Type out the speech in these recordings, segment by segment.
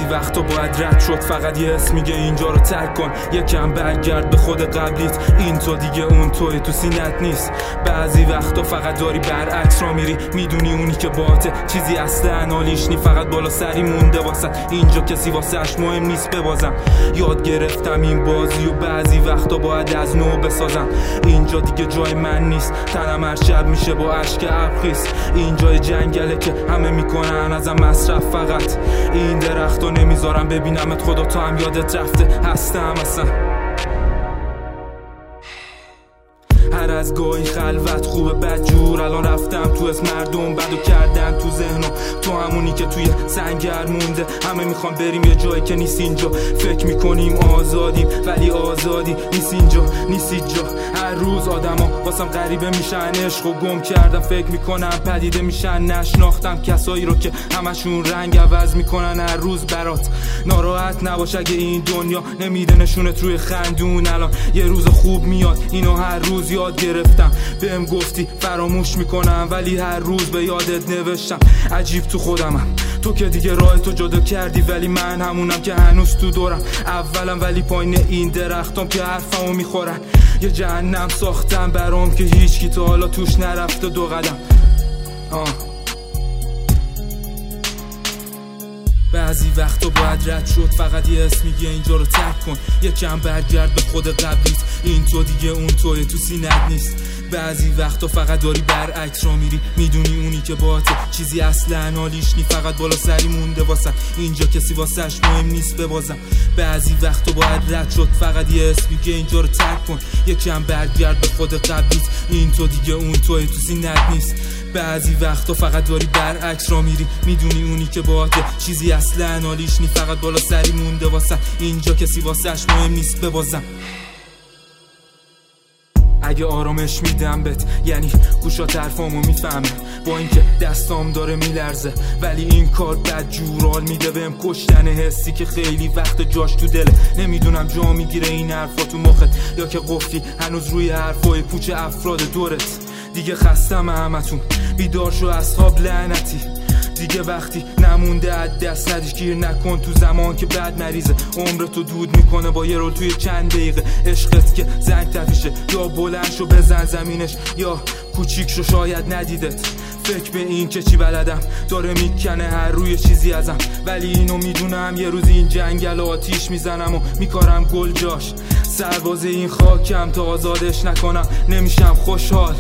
وقتا باید رد شد، فقط یه اسم میگه اینجا رو ترک کن. یکم برگرد به خود قبلیت، این تو دیگه اون توی تو سینت نیست. بعضی وقتا فقط داری برعکس را میری، میدونی اونی که باته چیزی اصلا حالیش نی، فقط بالا سری مونده واسه اینجا کسی واسهش مهم نیست. ببازم یاد گرفتم این بازی و بعضی وقتا باید از نو بسازم. اینجا دیگه جای من نیست، تنم هر شب میشه با اشک ابرخیز. اینجا جنگله که همه میکنن ازم مصرف، فقط این درختو نمیذارم ببینمت. خدا تو هم یادت رفته هستم اصلا. هر از گاهی خلوت خوبه بدجور، الان رفتم تو اسم مردم بدو کردن تو ذهنم. تو همونی که توی سنگر مونده، همه میخوان بریم یه جایی که نیست اینجا. فکر میکنیم آزادیم ولی آزادی نیست اینجا، نیست اینجا. هر روز آدما واسم غریبه میشن، عشقو گم کردم فکر میکنم پدیده میشن. نشناختم کسایی رو که همشون رنگ عوض میکنن هر روز برات. ناراحت نباش اگه این دنیا نمیده نشونت روی خندون، الان یه روز خوب میاد. اینو هر روز یاد گرفتم، بهم گفتی فراموش میکنم ولی هر روز به یادت نوشتم. عجیب تو خودمم، تو که دیگه راه تو جدا کردی ولی من همونم که هنوز تو دورم. اولم ولی پایین این درختام که حرفمو میخورن. یه جهنم ساختم برام که هیچکی تا حالا توش نرفته دو قدم. بعضی وقتا باید رد شد، فقط یه اسم میگه اینجا رو ترک کن. یکم برگرد به خود قبلیت، این تو دیگه اون توی تو سینت نیست. بعضی وقتا فقط داری برعکس را میری، میدونی اونی که باته چیزی اصلا حالیش نی، فقط بالا سری مونده واسه اینجا کسی واسهش مهم نیست. ببازم بعضی وقتا باید رد شد، فقط یه اسم میگه اینجا رو ترک کن. یکم برگرد به خود قبلیت، این تو دیگه اون توی تو سینت نیست. بعضی وقتا فقط داری برعکس را میری، میدونی اونی که باته چیزی اصلا حالیش نی، فقط بالا سری مونده واسه اینجا کسی واسهش مهم نیست. ببازم اگه آرامش میدم بهت یعنی گوشات حرفامو میفهمه، با اینکه دستام داره میلرزه ولی این کار بد جورال میده بهم کشتن حسی که خیلی وقت جاش تو دله. نمیدونم جا میگیره این حرفا تو مخت یا که قفلی هنوز روی حرفای پوچ افراد دورت. دیگه خستم همتون، بیدار شو اصحاب لعنتی. دیگه وقتی نمونده از دست ندیش، گیر نکن تو زمان که بد مریضه. عمرتو دود میکنه با یه رول توی چند دقیقه. عشقت که زنگ تفیشه، یا بلند شو بزن زمینش یا کوچیک شو شاید ندیدت. فکر به این که چی بلدم داره میکنه هر روی چیزی ازم، ولی اینو میدونم یه روز این جنگل آتیش میزنم و میکارم گل جاش. سرباز این خاکم تا آزادش نکنم نمیشم خوشحال.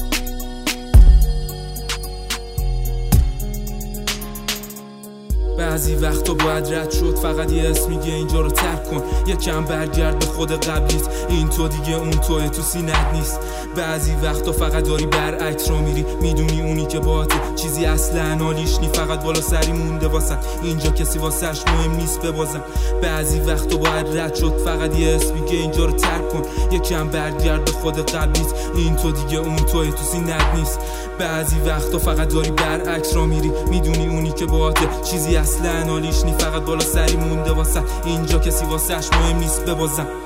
بعضی وقتا باید رد شد، فقط یه اسم میگه اینجا رو ترک کن. یکم برگرد به خود قبلیت، این تو دیگه اون توی تو سینت نیست. بعضی وقتا فقط داری برعکس را میری، میدونی اونی که باته چیزی اصلا حالیش نی، فقط بالا سری مونده واسه اینجا کسی واسهش مهم نیست. ببازم بعضی وقتا باید رد شد، فقط یه اسم میگه اینجا رو ترک کن. یکم برگرد به خود قبلیت، این تو دیگه اون توی تو سینت نیست. بعضی وقتا فقط داری برعکس را میری، میدونی اونی که باته چیزی اصلا حالیش نی، فقط بالا سری مونده واسه اینجا کسی واسهش مهم نیست. ببازم